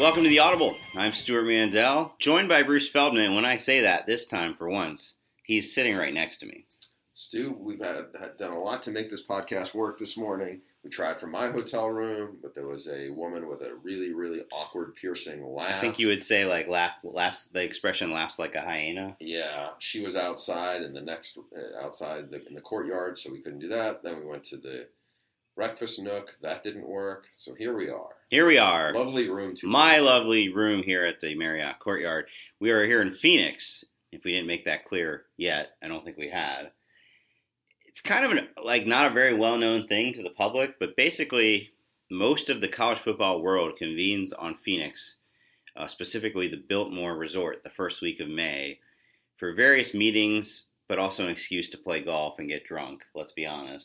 welcome to The Audible. I'm Stuart Mandel, joined by Bruce Feldman. When I say that, this time for once, he's sitting right next to me. Stu, we've had done a lot to make this podcast work this morning. We tried from my hotel room, but there was a woman with a really, really awkward, piercing laugh. I think you would say, like, laughs. The expression laughs like a hyena. Yeah, she was outside in the courtyard, so we couldn't do that. Then we went to the breakfast nook. That didn't work. So here we are. Here we are. Lovely room. My lovely room here at the Marriott Courtyard. We are here in Phoenix. If we didn't make that clear yet, I don't think we had. It's kind of not a very well-known thing to the public, but basically most of the college football world convenes on Phoenix, specifically the Biltmore Resort, the first week of May, for various meetings, but also an excuse to play golf and get drunk, let's be honest.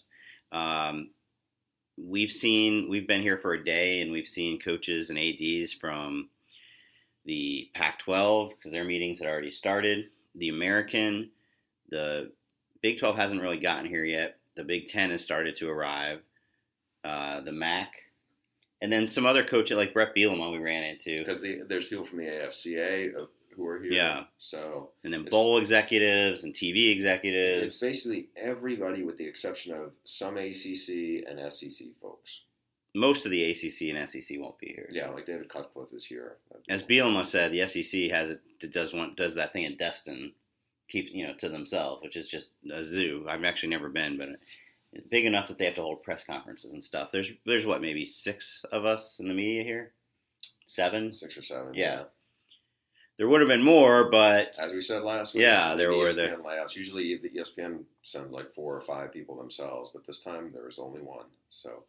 We've been here for a day, and we've seen coaches and ADs from the Pac-12, because their meetings had already started, the American, the Big 12 hasn't really gotten here yet. The Big 10 has started to arrive. The MAC. And then some other coaches like Brett Bielema we ran into. Because there's people from the AFCA who are here. Yeah. So, and then bowl executives and TV executives. It's basically everybody with the exception of some ACC and SEC folks. Most of the ACC and SEC won't be here. Yeah, like David Cutcliffe is here. As Bielema said, the SEC does that thing at Destin. Keep to themselves, which is just a zoo. I've actually never been, but it's big enough that they have to hold press conferences and stuff. There's what, maybe 6 of us in the media here? 7? 6 or 7. Yeah. There would have been more, but as we said last week, there were the layouts. Usually the ESPN sends like 4 or 5 people themselves, but this time there was only one. So,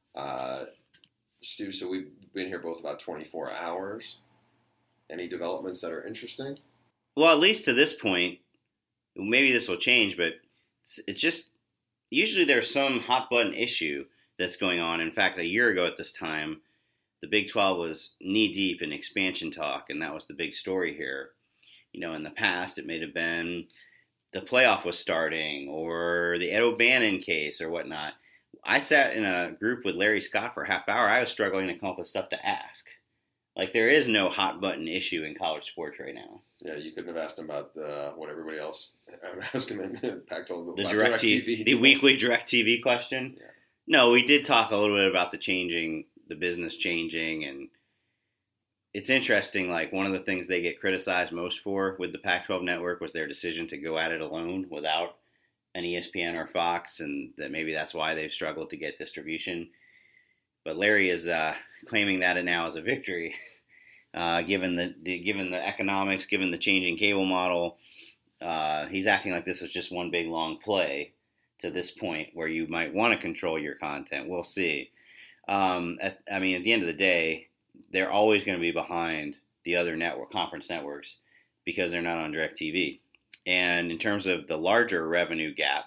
Stu, so we've been here both about 24 hours. Any developments that are interesting? Well, at least to this point, maybe this will change, but it's just usually there's some hot button issue that's going on. In fact, a year ago at this time, the Big 12 was knee deep in expansion talk, and that was the big story here. In the past, it may have been the playoff was starting or the Ed O'Bannon case or whatnot. I sat in a group with Larry Scott for a half hour. I was struggling to come up with stuff to ask. Like, there is no hot button issue in college sports right now. Yeah, you couldn't have asked him about what everybody else. I would ask him in the Pac-12 the DirecTV, the weekly DirecTV question. Yeah. No, we did talk a little bit about the business changing, and it's interesting. Like, one of the things they get criticized most for with the Pac-12 network was their decision to go at it alone without an ESPN or Fox, and that maybe that's why they've struggled to get distribution. But Larry is claiming that now as a victory. Given the economics, given the changing cable model, he's acting like this was just one big long play to this point where you might want to control your content. We'll see. At the end of the day, they're always going to be behind the other conference networks because they're not on DirecTV. And in terms of the larger revenue gap,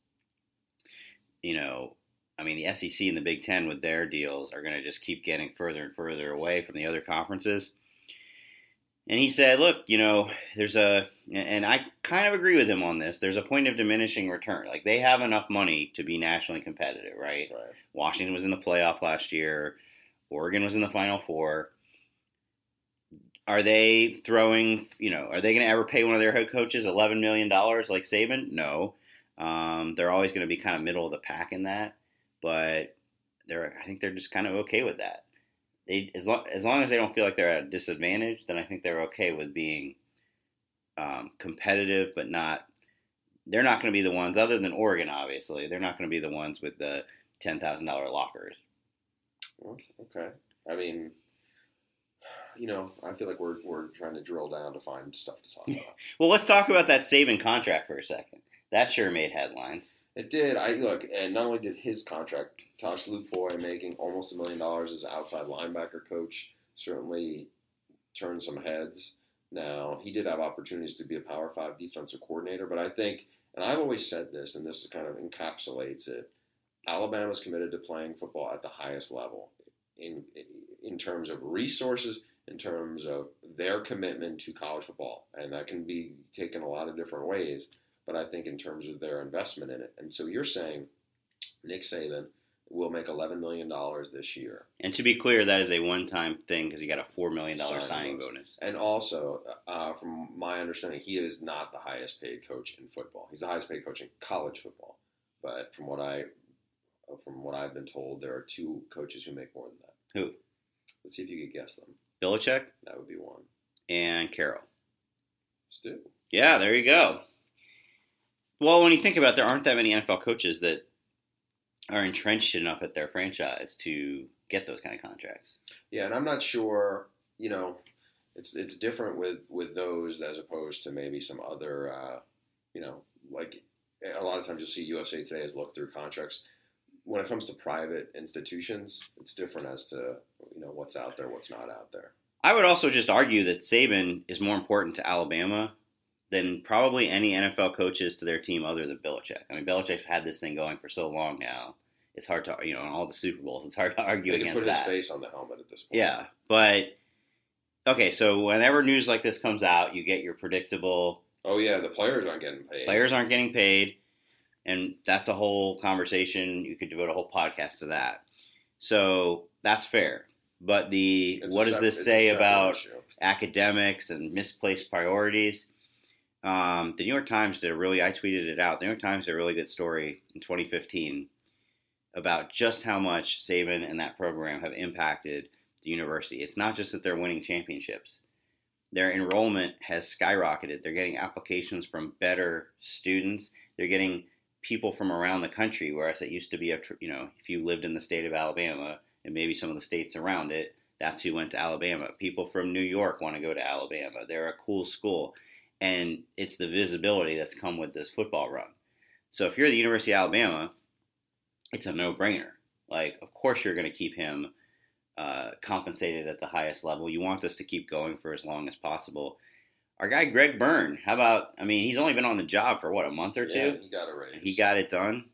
the SEC and the Big 10 with their deals are going to just keep getting further and further away from the other conferences. And he said, look, and I kind of agree with him on this, there's a point of diminishing return. Like, they have enough money to be nationally competitive, right? Washington was in the playoff last year. Oregon was in the Final Four. Are they throwing, are they going to ever pay one of their head coaches $11 million like Saban? No. They're always going to be kind of middle of the pack in that. But I think they're just kind of okay with that. As long as they don't feel like they're at a disadvantage, then I think they're okay with being competitive, but they're not going to be the ones, other than Oregon, obviously, they're not going to be the ones with the $10,000 lockers. Well, okay. I mean, I feel like we're trying to drill down to find stuff to talk about. Well, let's talk about that Saban contract for a second. That sure made headlines. It did. And not only did his contract, Tosh Lupoy making almost $1 million as an outside linebacker coach certainly turned some heads. Now, he did have opportunities to be a Power 5 defensive coordinator, but I think, and I've always said this, and this kind of encapsulates it, Alabama's committed to playing football at the highest level in terms of resources, in terms of their commitment to college football. And that can be taken a lot of different ways. But I think in terms of their investment in it. And so you're saying Nick Saban will make $11 million this year. And to be clear, that is a one-time thing because he got a $4 million signing bonus. And also, from my understanding, he is not the highest paid coach in football. He's the highest paid coach in college football. But from what I've been told, there are 2 coaches who make more than that. Who? Let's see if you could guess them. Belichick? That would be one. And Carroll. Stu. Yeah, there you go. Well, when you think about it, there aren't that many NFL coaches that are entrenched enough at their franchise to get those kind of contracts. Yeah, and I'm not sure, it's different with those as opposed to maybe some other, like a lot of times you'll see USA Today has looked through contracts. When it comes to private institutions, it's different as to, what's out there, what's not out there. I would also just argue that Saban is more important to Alabama than probably any NFL coaches to their team other than Belichick. I mean, Belichick's had this thing going for so long now. It's hard to, in all the Super Bowls, it's hard to argue against that. They can put his face on the helmet at this point. Yeah, but, okay, so whenever news like this comes out, you get your predictable... Oh, yeah, the players aren't getting paid. Players aren't getting paid, and that's a whole conversation. You could devote a whole podcast to that. So, that's fair. But what does this say about academics and misplaced priorities? The New York Times I tweeted it out. The New York Times did a really good story in 2015 about just how much Saban and that program have impacted the university. It's not just that they're winning championships. Their enrollment has skyrocketed. They're getting applications from better students. They're getting people from around the country, whereas it used to be, if you lived in the state of Alabama and maybe some of the states around it, that's who went to Alabama. People from New York want to go to Alabama. They're a cool school. And it's the visibility that's come with this football run. So if you're the University of Alabama, it's a no-brainer. Like, of course you're going to keep him compensated at the highest level. You want this to keep going for as long as possible. Our guy Greg Byrne, he's only been on the job for, a month or two? Yeah, he got a raise. He got it done.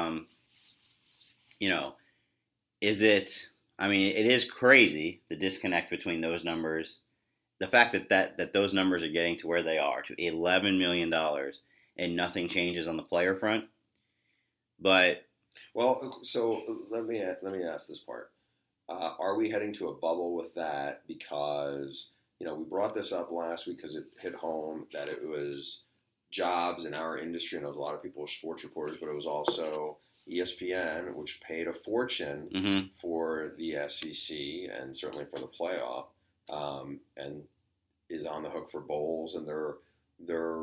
It is crazy, the disconnect between those numbers. The fact that those numbers are getting to where they are, to $11 million, and nothing changes on the player front. But so let me ask this part: are we heading to a bubble with that? Because we brought this up last week because it hit home that it was jobs in our industry, and there was a lot of people were sports reporters, but it was also ESPN, which paid a fortune for the SEC and certainly for the playoff. And is on the hook for bowls, and they're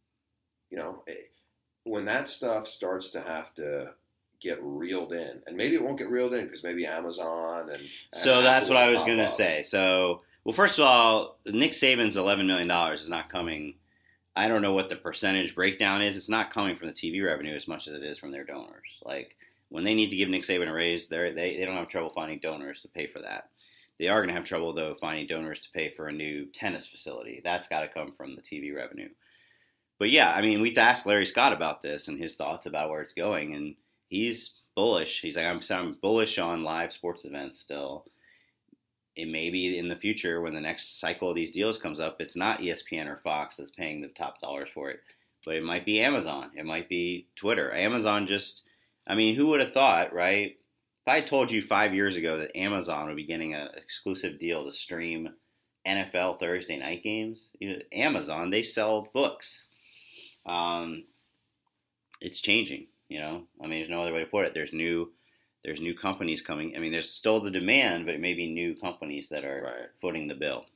when that stuff starts to have to get reeled in, and maybe it won't get reeled in because maybe Amazon and so that's what I was going to say. So, well, first of all, Nick Saban's $11 million is not coming. I don't know what the percentage breakdown is. It's not coming from the TV revenue as much as it is from their donors. Like, when they need to give Nick Saban a raise, they don't have trouble finding donors to pay for that. They are going to have trouble, though, finding donors to pay for a new tennis facility. That's got to come from the TV revenue. But, yeah, we've asked Larry Scott about this and his thoughts about where it's going, and he's bullish. He's like, I'm bullish on live sports events still. It may be in the future when the next cycle of these deals comes up, it's not ESPN or Fox that's paying the top dollars for it, but it might be Amazon. It might be Twitter. Amazon who would have thought, right? If I told you 5 years ago that Amazon would be getting an exclusive deal to stream NFL Thursday night games, Amazon, they sell books. It's changing, there's no other way to put it. There's new companies coming. There's still the demand, but it may be new companies that are footing the bill.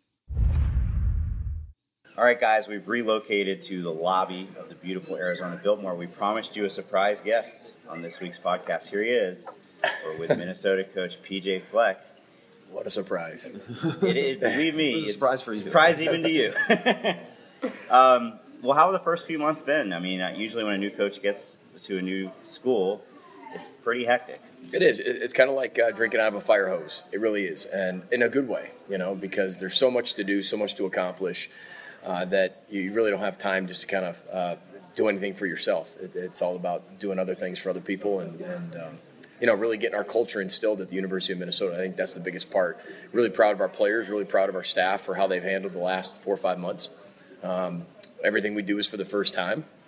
All right, guys, we've relocated to the lobby of the beautiful Arizona Biltmore. We promised you a surprise guest on this week's podcast. Here he is. We're with Minnesota coach PJ Fleck. What a surprise. Believe me, it's a surprise for you. Surprise even to you. Well, how have the first few months been? Usually when a new coach gets to a new school, it's pretty hectic. It is. It's kind of like drinking out of a fire hose. It really is, and in a good way, because there's so much to do, so much to accomplish, that you really don't have time just to kind of do anything for yourself. It's all about doing other things for other people and really getting our culture instilled at the University of Minnesota. I think that's the biggest part. Really proud of our players, really proud of our staff for how they've handled the last 4 or 5 months. Everything we do is for the first time.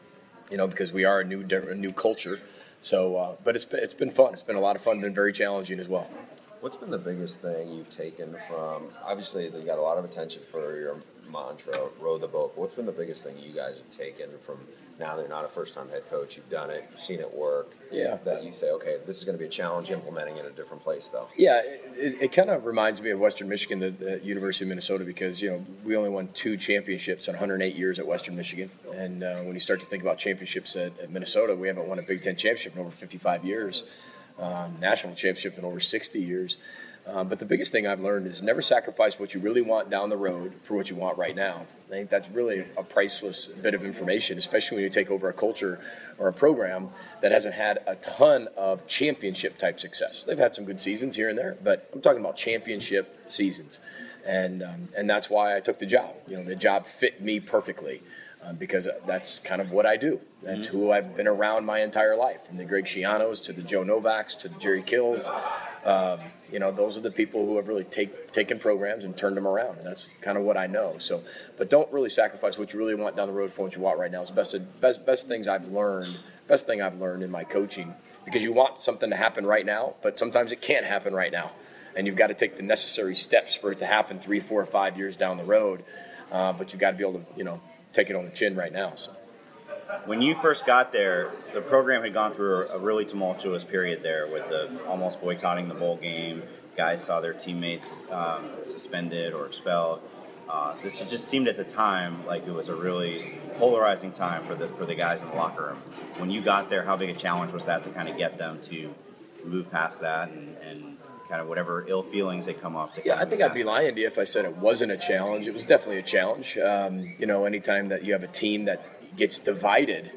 because we are a new culture. So, but it's been fun. It's been a lot of fun. Been very challenging as well. What's been the biggest thing you've taken from? Obviously, you got a lot of attention for your mantra, row the boat. But what's been the biggest thing you guys have taken from now that you're not a first-time head coach? You've done it, you've seen it work. Yeah. That you say, okay, this is going to be a challenge implementing in a different place, though. Yeah, it kind of reminds me of Western Michigan, the University of Minnesota, because we only won 2 championships in 108 years at Western Michigan, and when you start to think about championships at Minnesota, we haven't won a Big Ten championship in over 55 years. National championship in over 60 years. But the biggest thing I've learned is never sacrifice what you really want down the road for what you want right now. I think that's really a priceless bit of information, especially when you take over a culture or a program that hasn't had a ton of championship-type success. They've had some good seasons here and there, but I'm talking about championship seasons. And that's why I took the job. The job fit me perfectly. Because that's kind of what I do. That's who I've been around my entire life, from the Greg Schianos to the Joe Novaks to the Jerry Kills. Those are the people who have really taken programs and turned them around, and that's kind of what I know. So, but don't really sacrifice what you really want down the road for what you want right now. It's the best things I've learned. Best thing I've learned in my coaching, because you want something to happen right now, but sometimes it can't happen right now, and you've got to take the necessary steps for it to happen 3, 4, 5 years down the road. But you've got to be able to, take it on the chin right now. So, when you first got there, the program had gone through a really tumultuous period there with the almost boycotting the bowl game. Guys saw their teammates suspended or expelled. It just seemed at the time like it was a really polarizing time for the guys in the locker room. When you got there, how big a challenge was that to kind of get them to move past that and kind of whatever ill feelings that come up? I think I'd be lying to you if I said it wasn't a challenge. It was definitely a challenge. Anytime that you have a team that gets divided,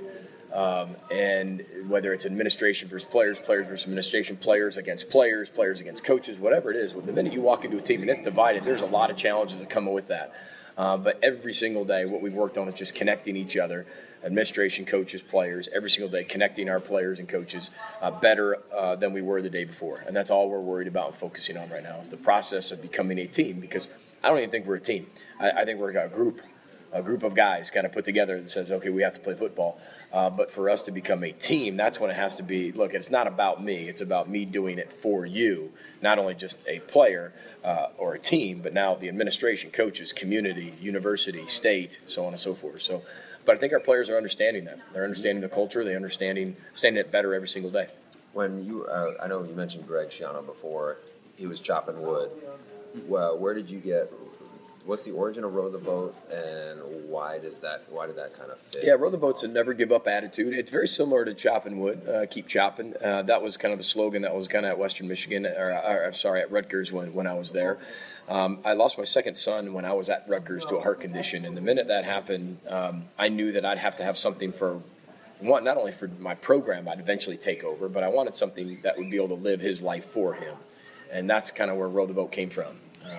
and whether it's administration versus players, players versus administration, players against players, players against coaches, whatever it is, the minute you walk into a team and it's divided, there's a lot of challenges that come with that. But every single day, what we've worked on is just connecting each other, administration, coaches, players, every single day, connecting our players and coaches better than we were the day before. And that's all we're worried about and focusing on right now is the process of becoming a team, because I don't even think we're a team. I think we're a group of guys kind of put together that says, okay, we have to play football. But for us to become a team, that's when it has to be, look, it's not about me. It's about me doing it for you, not only just a player or a team, but now the administration, coaches, community, university, state, so on and so forth. So, but I think our players are understanding that. They're understanding the culture. They're understanding it better every single day. When you, I know you mentioned Greg Schiano before. He was chopping wood. Well, where did you get? What's the origin of Row the Boat, and why did that kind of fit? Yeah, Row the Boat's a never give up attitude. It's very similar to chopping wood, keep chopping. That was kind of the slogan that was kind of at Western Michigan, at Rutgers when I was there. I lost my second son when I was at Rutgers to a heart condition, and the minute that happened, I knew that I'd have to have something for one, not only for my program I'd eventually take over, but I wanted something that would be able to live his life for him, and that's kind of where Row the Boat came from.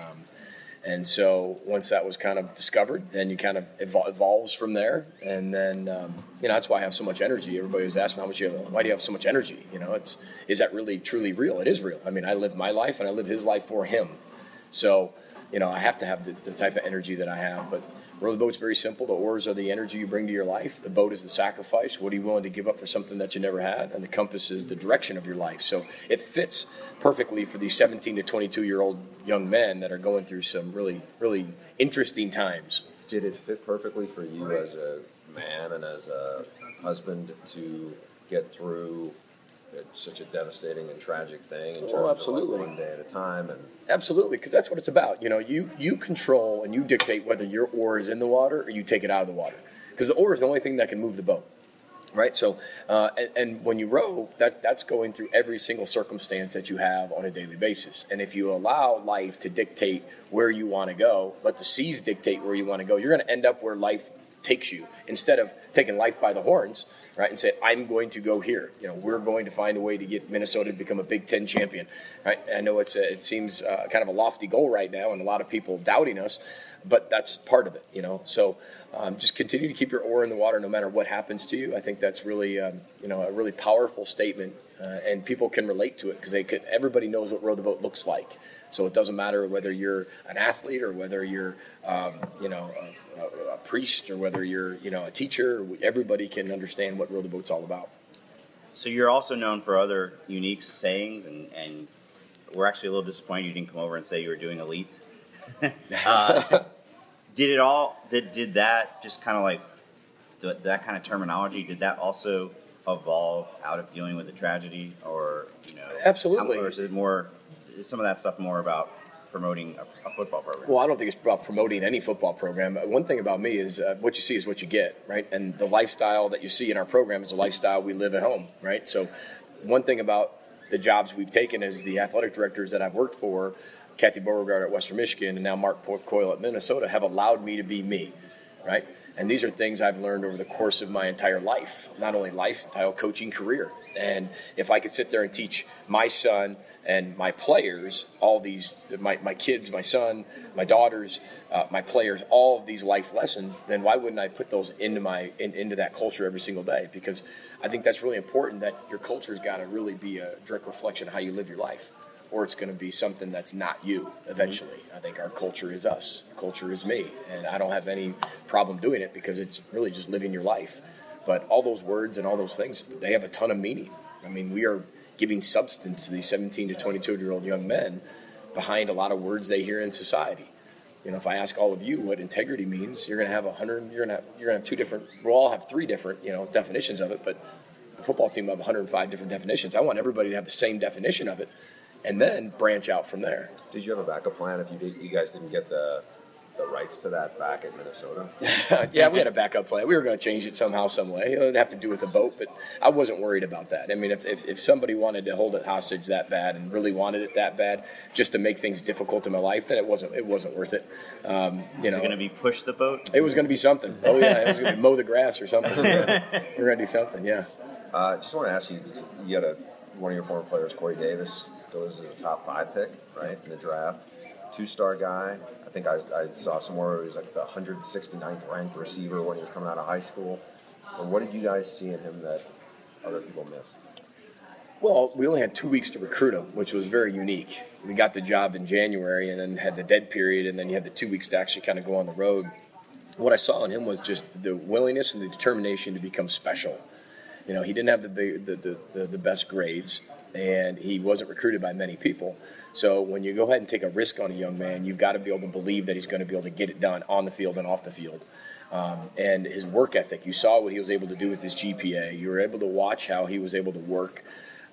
And so once that was kind of discovered, then you kind of evolves from there. And then, that's why I have so much energy. Everybody was asking why do you have so much energy? Is that really truly real? It is real. I mean, I live my life and I live his life for him. So, I have to have the type of energy that I have. But Row the Boat's very simple. The oars are the energy you bring to your life. The boat is the sacrifice. What are you willing to give up for something that you never had? And the compass is the direction of your life. So it fits perfectly for these 17 to 22-year-old young men that are going through some really, really interesting times. Did it fit perfectly for you as a man and as a husband to get through such a devastating and tragic thing in terms absolutely. of like one day at a time? And absolutely, because that's what it's about. You control and you dictate whether your oar is in the water or you take it out of the water, because the oar is the only thing that can move the boat, right? So, and when you row, that's going through every single circumstance that you have on a daily basis. And if you allow life to dictate where you want to go, let the seas dictate where you want to go, you're going to end up where life takes you, instead of taking life by the horns, right, and say, I'm going to go here. We're going to find a way to get Minnesota to become a Big Ten champion, right? I know it seems kind of a lofty goal right now, and a lot of people doubting us, but that's part of it, So just continue to keep your oar in the water no matter what happens to you. I think that's really, a really powerful statement, and people can relate to it because everybody knows what Row the Boat looks like. So it doesn't matter whether you're an athlete or whether you're, a priest or whether you're, a teacher, everybody can understand what Row the Boat's all about. So you're also known for other unique sayings, and we're actually a little disappointed you didn't come over and say you were doing elites. Did that just kind of like that kind of terminology? Did that also evolve out of dealing with a tragedy, or Absolutely. Or is some of that stuff more about promoting a football program? Well, I don't think it's about promoting any football program. One thing about me is what you see is what you get, right? And the lifestyle that you see in our program is a lifestyle we live at home, right? So one thing about the jobs we've taken as the athletic directors that I've worked for, Kathy Beauregard at Western Michigan and now Mark Coyle at Minnesota, have allowed me to be me, right? And these are things I've learned over the course of my entire life, not only life, entire coaching career. And if I could sit there and teach my son and my players, all these, my kids, my son, my daughters, my players, all of these life lessons, then why wouldn't I put those into that culture every single day? Because I think that's really important, that your culture's got to really be a direct reflection of how you live your life, or it's going to be something that's not you eventually. Mm-hmm. I think our culture is us. Our culture is me. And I don't have any problem doing it because it's really just living your life. But all those words and all those things, they have a ton of meaning. I mean, we are giving substance to these 17 to 22-year-old young men behind a lot of words they hear in society. If I ask all of you what integrity means, you're going to have 100. You're going to have two different. We'll all have three different, definitions of it. But the football team will have 105 different definitions. I want everybody to have the same definition of it, and then branch out from there. Did you have a backup plan if you guys didn't get the rights to that back in Minnesota? Yeah, we had a backup plan. We were going to change it somehow, some way. It would have to do with the boat, but I wasn't worried about that. I mean, if somebody wanted to hold it hostage that bad and really wanted it that bad just to make things difficult in my life, then it wasn't worth it. Was it going to be push the boat? It was going to be something. Oh, yeah, it was going to be mow the grass or something. Yeah. We're going to do something, yeah. Just want to ask you, you had one of your former players, Corey Davis, goes as a top 5 pick, right, in the draft. 2-star guy. I think I saw somewhere where he was like the 169th ranked receiver when he was coming out of high school. And what did you guys see in him that other people missed? Well, we only had 2 weeks to recruit him, which was very unique. We got the job in January and then had the dead period, and then you had the 2 weeks to actually kind of go on the road. What I saw in him was just the willingness and the determination to become special. He didn't have the best grades, and he wasn't recruited by many people. So when you go ahead and take a risk on a young man, you've got to be able to believe that he's going to be able to get it done on the field and off the field. And his work ethic, you saw what he was able to do with his GPA. You were able to watch how he was able to work.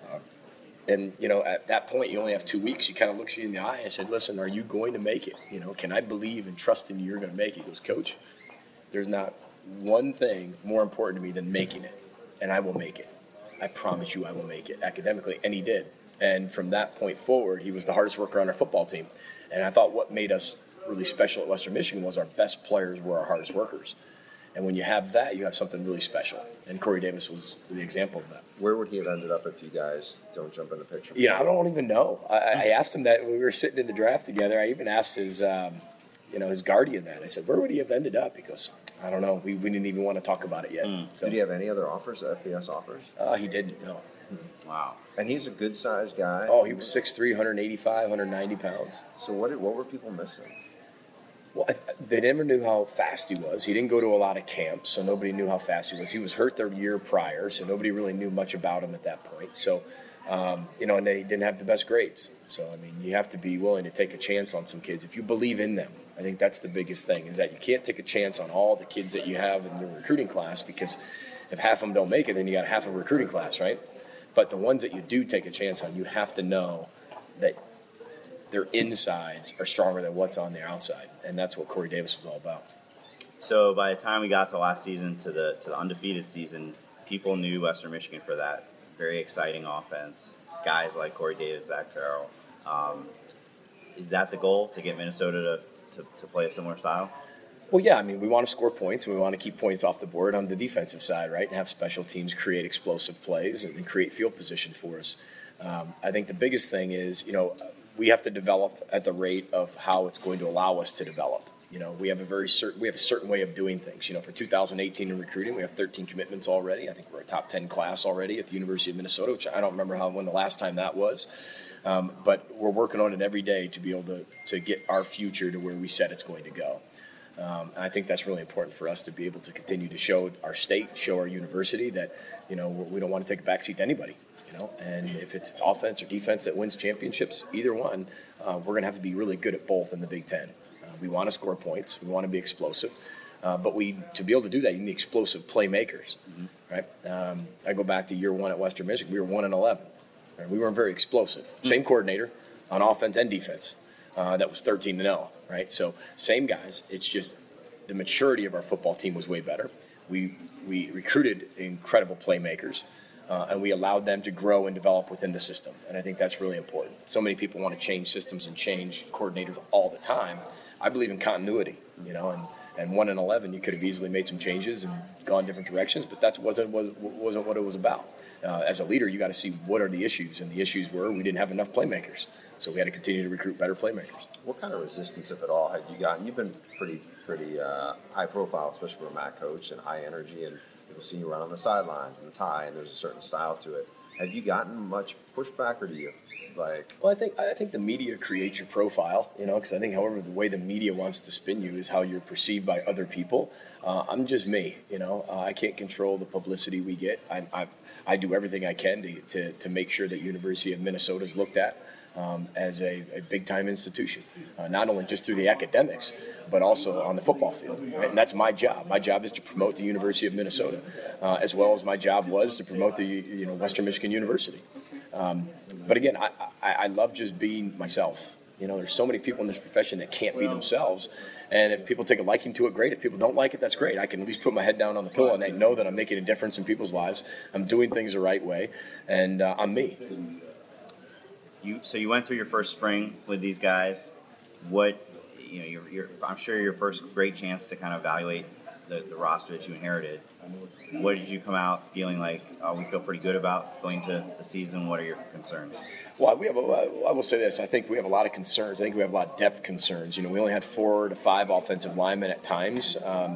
And at that point, you only have 2 weeks. He kind of looks you in the eye and said, listen, are you going to make it? Can I believe and trust in you you're going to make it? He goes, Coach, there's not one thing more important to me than making it, and I will make it. I promise you I will make it academically. And he did. And from that point forward, he was the hardest worker on our football team. And I thought what made us really special at Western Michigan was our best players were our hardest workers. And when you have that, you have something really special. And Corey Davis was the example of that. Where would he have ended up if you guys don't jump in the picture? I don't even know. I asked him that when we were sitting in the draft together. I even asked his guardian that. I said, where would he have ended up? He goes, I don't know. We didn't even want to talk about it yet. So, did he have any other offers, FBS offers? He didn't, no. Wow. And he's a good-sized guy. Oh, he was 6'3", 185, 190 pounds. So what were people missing? Well, they never knew how fast he was. He didn't go to a lot of camps, so nobody knew how fast he was. He was hurt the year prior, so nobody really knew much about him at that point. So, and they didn't have the best grades. So, I mean, you have to be willing to take a chance on some kids if you believe in them. I think that's the biggest thing, is that you can't take a chance on all the kids that you have in your recruiting class, because if half of them don't make it, then you got half a recruiting class, right? But the ones that you do take a chance on, you have to know that their insides are stronger than what's on their outside, and that's what Corey Davis was all about. So by the time we got to last season, to the undefeated season, people knew Western Michigan for that very exciting offense. Guys like Corey Davis, Zach Farrell. Is that the goal, to get Minnesota to play a similar style? Well, yeah, I mean, we want to score points, and we want to keep points off the board on the defensive side, right, and have special teams create explosive plays and create field position for us. I think the biggest thing is, we have to develop at the rate of how it's going to allow us to develop. We have a certain way of doing things. For 2018 in recruiting, we have 13 commitments already. I think we're a top 10 class already at the University of Minnesota, which I don't remember when the last time that was. But we're working on it every day to be able to get our future to where we said it's going to go. And I think that's really important for us to be able to continue to show our state, show our university that, we don't want to take a backseat to anybody. And if it's offense or defense that wins championships, either one, we're going to have to be really good at both in the Big Ten. We want to score points. We want to be explosive. But to be able to do that, you need explosive playmakers, right? I go back to year one at Western Michigan. We were 1-11. Right? We weren't very explosive. Same coordinator on offense and defense. That was 13-0, right? So same guys. It's just the maturity of our football team was way better. We recruited incredible playmakers. And we allowed them to grow and develop within the system. And I think that's really important. So many people want to change systems and change coordinators all the time. I believe in continuity, and 1-11, you could have easily made some changes and gone different directions, but that wasn't what it was about. As a leader, you got to see what are the issues, and the issues were we didn't have enough playmakers, so we had to continue to recruit better playmakers. What kind of resistance, if at all, had you gotten? You've been pretty high profile, especially for a MAC coach, and high energy, and people see you run on the sidelines and the tie, and there's a certain style to it. Have you gotten much pushback, or do you like? Well, I think the media creates your profile, because I think, however, the way the media wants to spin you is how you're perceived by other people. I'm just me, I can't control the publicity we get. I do everything I can to make sure that University of Minnesota is looked at as a big-time institution, not only just through the academics, but also on the football field. Right? And that's my job. My job is to promote the University of Minnesota, as well as my job was to promote the Western Michigan University. But again, I love just being myself. There's so many people in this profession that can't be themselves. And if people take a liking to it, great. If people don't like it, that's great. I can at least put my head down on the pillow and they know that I'm making a difference in people's lives. I'm doing things the right way, and I'm me. So you went through your first spring with these guys. I'm sure your first great chance to kind of evaluate the roster that you inherited. What did you come out feeling like? We feel pretty good about going to the season. What are your concerns? Well, I will say this. I think we have a lot of concerns. I think we have a lot of depth concerns. We only had 4 to 5 offensive linemen at times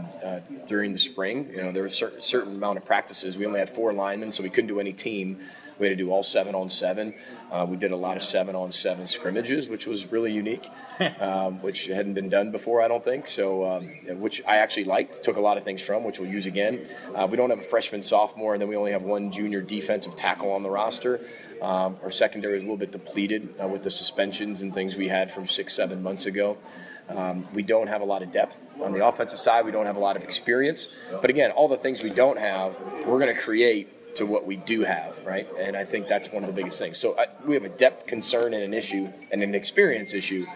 during the spring. There was a certain amount of practices. We only had 4 linemen, so we couldn't do any team. We had to do all 7-on-7. We did a lot of 7-on-7 scrimmages, which was really unique, which hadn't been done before, I don't think. So, which I actually liked, took a lot of things from, which we'll use again. We don't have a freshman, sophomore, and then we only have 1 junior defensive tackle on the roster. Our secondary is a little bit depleted with the suspensions and things we had from 6-7 months ago. We don't have a lot of depth on the offensive side. We don't have a lot of experience. But again, all the things we don't have, we're going to create to what we do have, right? And I think that's one of the biggest things. So we have a depth concern and an issue and an experience issue,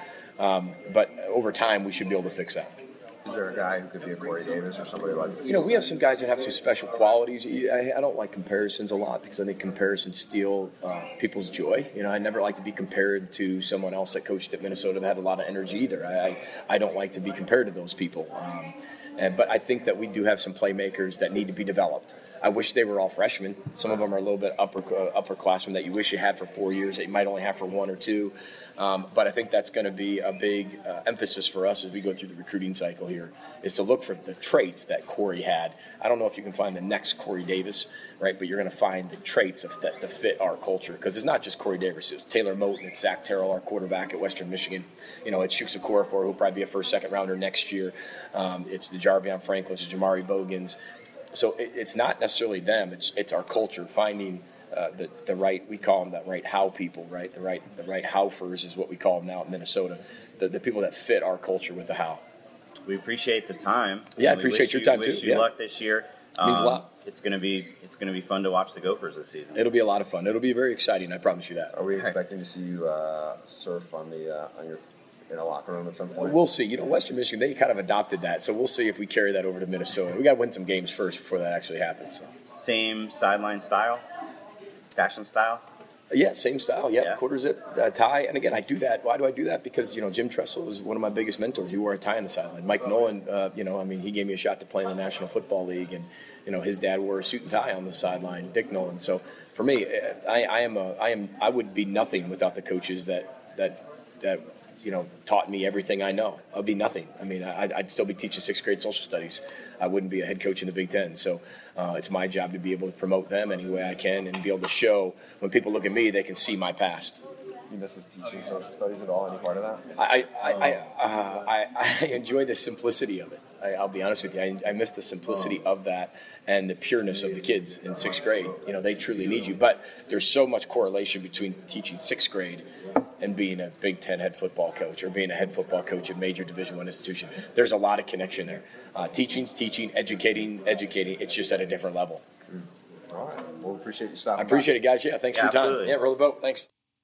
but over time we should be able to fix that. Is there a guy who could be a Corey Davis or somebody like this? We have some guys that have some special qualities. I don't like comparisons a lot because I think comparisons steal people's joy. I never like to be compared to someone else that coached at Minnesota that had a lot of energy either. I don't like to be compared to those people. But I think that we do have some playmakers that need to be developed. I wish they were all freshmen. Some of them are a little bit upperclassmen that you wish you had for 4 years that you might only have for 1 or 2. But I think that's going to be a big emphasis for us as we go through the recruiting cycle here, is to look for the traits that Corey had. I don't know if you can find the next Corey Davis, right? But you're going to find the traits that fit our culture, because it's not just Corey Davis. It's Taylor Moton, it's Zach Terrell, our quarterback at Western Michigan. It's Chuks Okorafor, who'll probably be a first, second rounder next year. It's the Jarvion Franklins, it's Jamari Bogans. So it's not necessarily them. It's our culture, finding the right, we call them that right how people, right? The right howfers is what we call them now in Minnesota. The people that fit our culture with the how. We appreciate the time. Yeah, I appreciate your time too. Wish you luck this year. It means a lot. It's gonna be fun to watch the Gophers this season. It'll be a lot of fun. It'll be very exciting. I promise you that. Are we expecting to see you surf on your in a locker room at some point? We'll see. Western Michigan, they kind of adopted that, so we'll see if we carry that over to Minnesota. We got to win some games first before that actually happens. So. Same sideline style, fashion style. Yeah, same style. Yeah. Quarter zip tie. And again, I do that. Why do I do that? Because Jim Tressel is one of my biggest mentors. He wore a tie on the sideline. Mike Nolan, he gave me a shot to play in the National Football League, and his dad wore a suit and tie on the sideline. Dick Nolan. So for me, I would be nothing without the coaches that taught me everything I know. I'd be nothing. I'd still be teaching 6th grade social studies. I wouldn't be a head coach in the Big Ten. So it's my job to be able to promote them any way I can and be able to show when people look at me, they can see my past. You miss his teaching social studies at all? Any part of that? I enjoy the simplicity of it. I'll be honest with you. I miss the simplicity of that and the pureness of the kids in sixth grade. You know, they truly need you. But there's so much correlation between teaching sixth grade and being a Big Ten head football coach or being a head football coach at major Division I institution. There's a lot of connection there. Teaching's teaching, educating. It's just at a different level. All right. Well, we appreciate you stopping. I appreciate it, guys. Yeah, thanks for your time. Absolutely. Yeah, roll the boat. Thanks.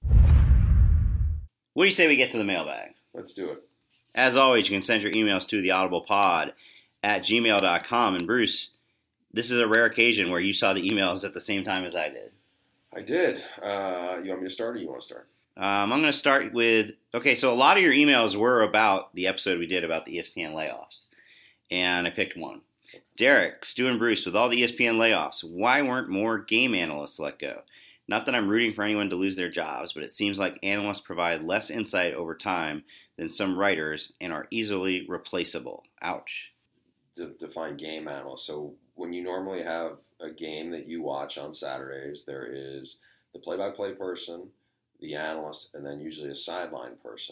What do you say we get to the mailbag? Let's do it. As always, you can send your emails to theaudiblepod@gmail.com. And Bruce, this is a rare occasion where you saw the emails at the same time as I did. I did. You want me to start or you want to start? I'm going to start with, so a lot of your emails were about the episode we did about the ESPN layoffs. And I picked one. Derek, Stu, and Bruce, with all the ESPN layoffs, why weren't more game analysts let go? Not that I'm rooting for anyone to lose their jobs, but it seems like analysts provide less insight over time than some writers and are easily replaceable. Ouch. Define game analyst. So when you normally have a game that you watch on Saturdays, there is the play-by-play person, the analyst, and then usually a sideline person.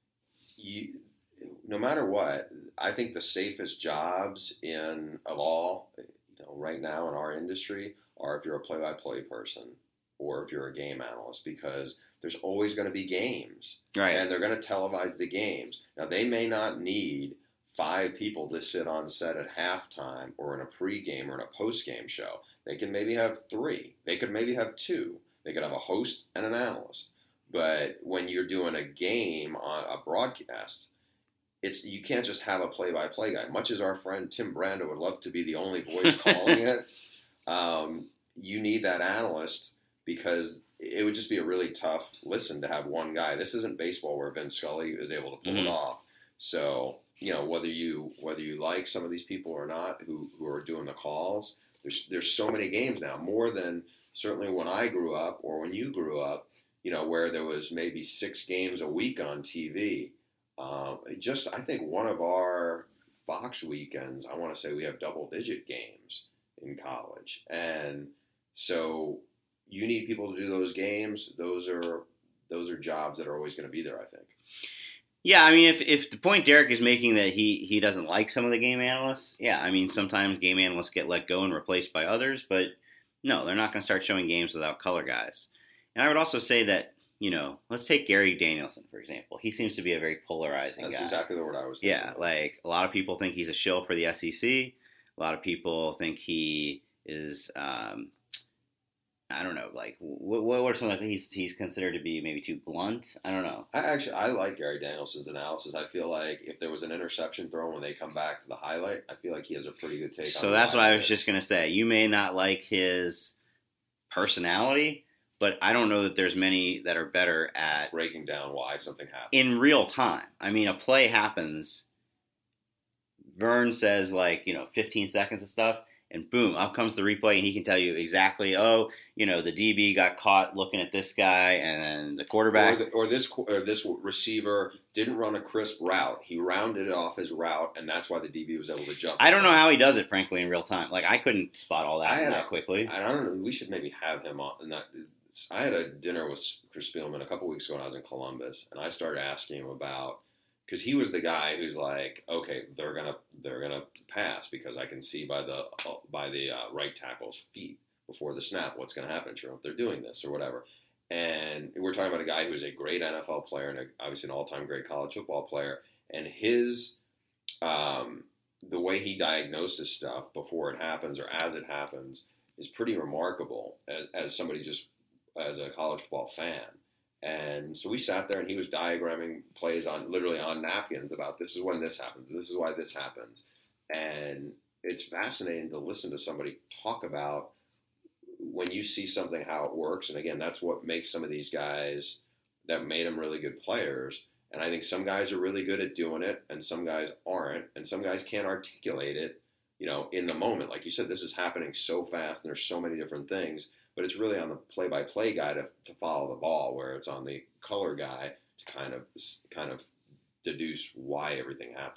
No matter what, I think the safest jobs of all, right now in our industry are if you're a play-by-play person or if you're a game analyst, because there's always going to be games. Right. And they're going to televise the games. Now, they may not need 5 people to sit on set at halftime or in a pregame or in a postgame show. They can maybe have 3. They could maybe have 2. They could have a host and an analyst. But when you're doing a game on a broadcast, you can't just have a play-by-play guy. Much as our friend Tim Brando would love to be the only voice calling it, you need that analyst, because it would just be a really tough listen to have one guy. This isn't baseball where Vin Scully is able to pull it off. So, whether you like some of these people or not who are doing the calls, there's so many games now, more than certainly when I grew up or when you grew up, where there was maybe 6 games a week on TV. I think one of our Fox weekends, I want to say we have double-digit games in college. And so you need people to do those games. Those are jobs that are always going to be there, I think. Yeah, I mean, if the point Derek is making that he doesn't like some of the game analysts, yeah, I mean, sometimes game analysts get let go and replaced by others, but no, they're not going to start showing games without color guys. And I would also say that, let's take Gary Danielson, for example. He seems to be a very polarizing guy. That's exactly the word I was thinking. Yeah, like a lot of people think he's a shill for the SEC. A lot of people think he is, I don't know, like what are some of the things he's considered to be maybe too blunt? I don't know. I like Gary Danielson's analysis. I feel like if there was an interception thrown when they come back to the highlight, I feel like he has a pretty good take on it. So that's what I was just going to say. You may not like his personality, but I don't know that there's many that are better at breaking down why something happened in real time. I mean, a play happens. Vern says 15 seconds of stuff, and boom, up comes the replay, and he can tell you exactly, the DB got caught looking at this guy, and the quarterback. Or this receiver didn't run a crisp route. He rounded it off his route, and that's why the DB was able to jump. I don't know how he does it, frankly, in real time. Like, I couldn't spot all that quickly. I don't know. We should maybe have him on. I had a dinner with Chris Spielman a couple weeks ago when I was in Columbus, and I started asking him about, because he was the guy who's like, okay, they're gonna pass because I can see by the right tackle's feet before the snap what's going to happen. Sure, if they're doing this or whatever. And we're talking about a guy who's a great NFL player and obviously an all-time great college football player. And his the way he diagnoses stuff before it happens or as it happens is pretty remarkable as somebody just as a college football fan. And so we sat there and he was diagramming plays literally on napkins about this is when this happens, this is why this happens. And it's fascinating to listen to somebody talk about when you see something, how it works. And again, that's what makes some of these guys that made them really good players. And I think some guys are really good at doing it and some guys aren't. And some guys can't articulate it, in the moment. Like you said, this is happening so fast and there's so many different things. But it's really on the play-by-play guy to follow the ball, where it's on the color guy to kind of deduce why everything happened.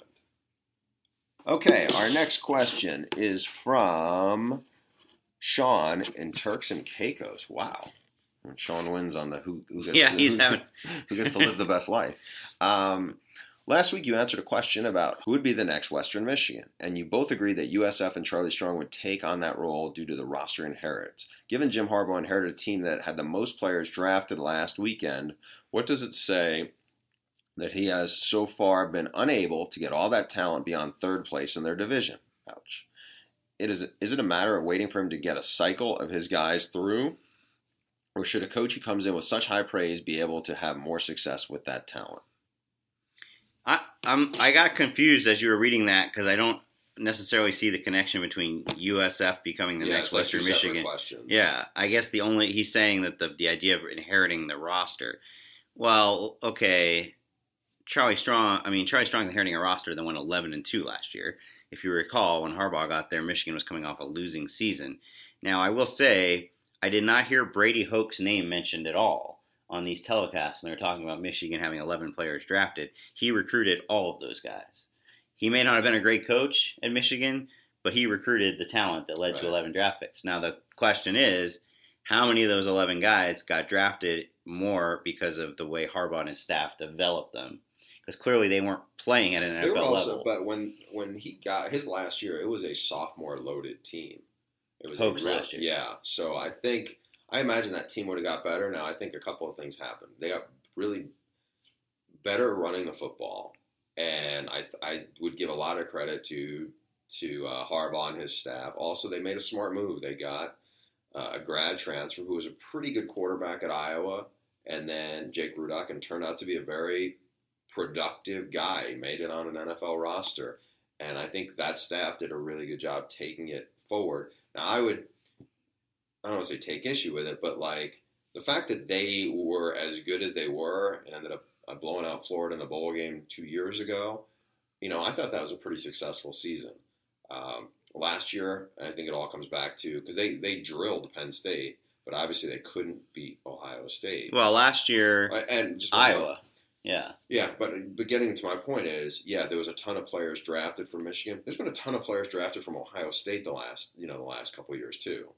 Okay, our next question is from Sean in Turks and Caicos. Wow. Sean wins on the who gets Yeah, to, he's having who gets to live the best life. Last week, you answered a question about who would be the next Western Michigan, and you both agreed that USF and Charlie Strong would take on that role due to the roster inheritance. Given Jim Harbaugh inherited a team that had the most players drafted last weekend, what does it say that he has so far been unable to get all that talent beyond third place in their division? Ouch. Is it a matter of waiting for him to get a cycle of his guys through, or should a coach who comes in with such high praise be able to have more success with that talent? I got confused as you were reading that because I don't necessarily see the connection between USF becoming the next Western Michigan. Yeah, I guess he's saying that the idea of inheriting the roster. Well, okay, Charlie Strong inheriting a roster that went 11-2 last year. If you recall, when Harbaugh got there, Michigan was coming off a losing season. Now, I will say I did not hear Brady Hoke's name mentioned at all on these telecasts, and they're talking about Michigan having 11 players drafted. He recruited all of those guys. He may not have been a great coach at Michigan, but he recruited the talent that led to 11 draft picks. Now, the question is, how many of those 11 guys got drafted more because of the way Harbaugh and his staff developed them? Because clearly they weren't playing at an NFL level. But when he got his last year, it was a sophomore-loaded team. It was Hoke's last year. Yeah, so I imagine that team would have got better. Now, I think a couple of things happened. They got really better running the football, and I would give a lot of credit to Harbaugh and his staff. Also, they made a smart move. They got a grad transfer who was a pretty good quarterback at Iowa, and then Jake Rudock, and turned out to be a very productive guy. He made it on an NFL roster, and I think that staff did a really good job taking it forward. Now, I don't want to say take issue with it, but like the fact that they were as good as they were and ended up blowing out Florida in the bowl game 2 years ago, I thought that was a pretty successful season. Last year, I think it all comes back to because they drilled Penn State, but obviously they couldn't beat Ohio State. Well, last year, and just Iowa. Yeah. Yeah, but getting to my point is, there was a ton of players drafted from Michigan. There's been a ton of players drafted from Ohio State the last couple of years too.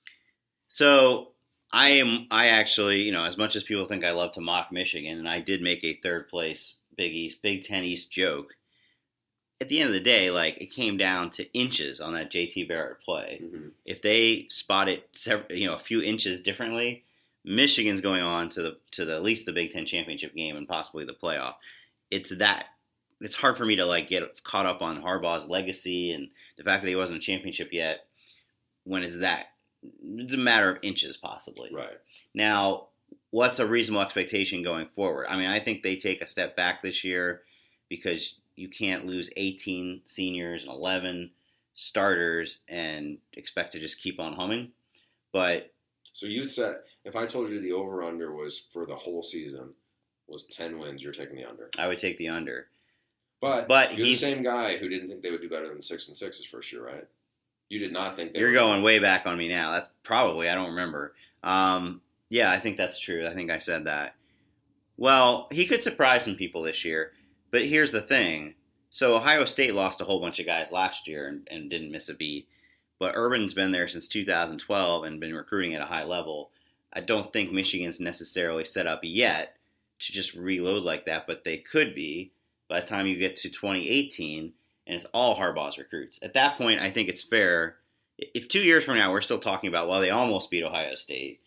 So I actually, as much as people think I love to mock Michigan, and I did make a third place Big Ten East joke, at the end of the day, it came down to inches on that JT Barrett play. Mm-hmm. If they spot it, a few inches differently, Michigan's going on to at least the Big Ten championship game and possibly the playoff. It's hard for me to get caught up on Harbaugh's legacy and the fact that he wasn't a championship yet when it's a matter of inches possibly. Right. Now, what's a reasonable expectation going forward? I mean, I think they take a step back this year because you can't lose 18 seniors and 11 starters and expect to just keep on humming. But so you'd say, if I told you the over-under was for the whole season was 10 wins, you're taking the under. I would take the under. But you're the same guy who didn't think they would do better than 6-6 his first year, right? You did not think they You're going way back on me now. That's probably, I don't remember. Yeah, I think that's true. I think I said that. Well, he could surprise some people this year. But here's the thing. So Ohio State lost a whole bunch of guys last year and didn't miss a beat. But Urban's been there since 2012 and been recruiting at a high level. I don't think Michigan's necessarily set up yet to just reload like that, but they could be by the time you get to 2018 and it's all Harbaugh's recruits. At that point, I think it's fair. If 2 years from now we're still talking about, well, they almost beat Ohio State,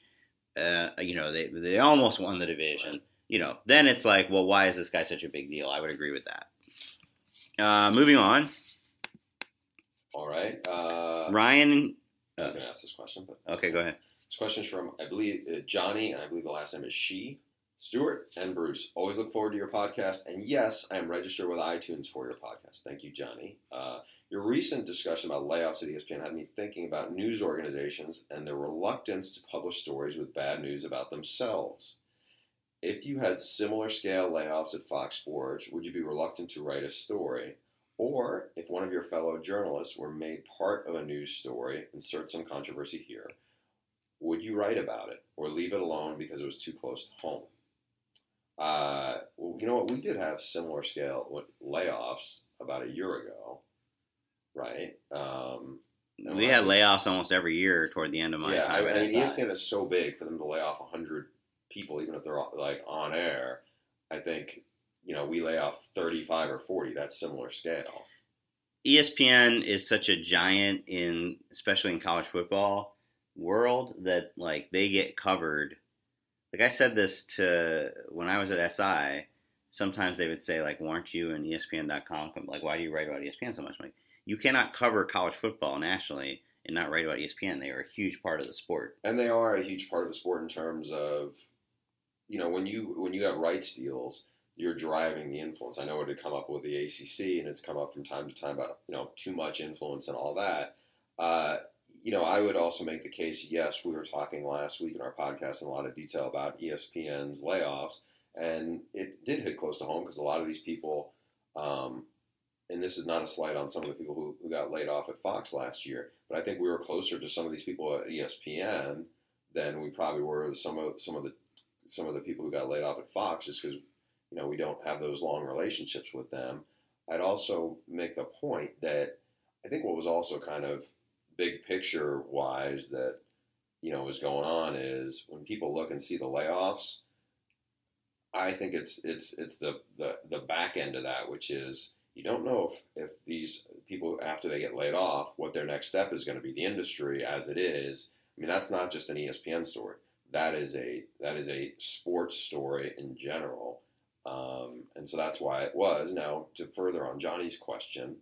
they almost won the division, then it's like, well, why is this guy such a big deal? I would agree with that. Moving on. All right. Ryan. I was going to ask this question. But okay, go ahead. This question is from, I believe, Johnny, and I believe the last name is She. Stuart and Bruce, always look forward to your podcast. And yes, I am registered with iTunes for your podcast. Thank you, Johnny. Your recent discussion about layoffs at ESPN had me thinking about news organizations and their reluctance to publish stories with bad news about themselves. If you had similar scale layoffs at Fox Sports, would you be reluctant to write a story? Or if one of your fellow journalists were made part of a news story, insert some controversy here, would you write about it or leave it alone because it was too close to home? Well, you know what? We did have similar scale layoffs about a year ago, right? We had layoffs almost every year toward the end of my time at SI. ESPN is so big for them to lay off 100 people, even if they're like on air. I think, we lay off 35 or 40. That's similar scale. ESPN is such a giant especially in college football world that like they get covered. Like I said this when I was at SI, sometimes they would say like, "Weren't you in ESPN.com? Like, why do you write about ESPN so much?" I'm like, you cannot cover college football nationally and not write about ESPN. They are a huge part of the sport. And they are a huge part of the sport in terms of, when you have rights deals, you're driving the influence. I know it had come up with the ACC, and it's come up from time to time about, too much influence and all that. I would also make the case, yes, we were talking last week in our podcast in a lot of detail about ESPN's layoffs, and it did hit close to home because a lot of these people, and this is not a slight on some of the people who got laid off at Fox last year, but I think we were closer to some of these people at ESPN than we probably were with some of the people who got laid off at Fox, just because we don't have those long relationships with them. I'd also make the point that I think what was also kind of big picture wise that was going on is when people look and see the layoffs, I think it's the back end of that, which is you don't know if these people, after they get laid off, what their next step is going to be. The industry as it is, I mean, that's not just an ESPN story. That is a sports story in general. And so that's why it was. Now, to further on Johnny's question,